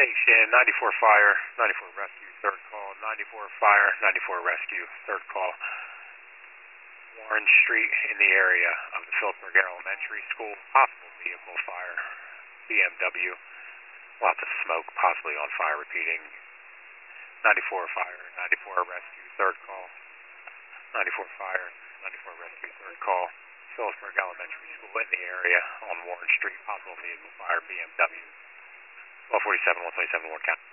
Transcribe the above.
Station, 94 Fire, 94 Rescue, third call, 94 Fire, 94 Rescue, third call. Warren Street in the area of the Phillipsburg Elementary School, possible vehicle fire, BMW, lots of smoke, possibly on fire, repeating. 94 Fire, 94 Rescue, third call, 94 Fire, 94 Rescue, third call. Phillipsburg Elementary School in the area on Warren Street, possible vehicle fire, BMW. 1247, 127, Warren County.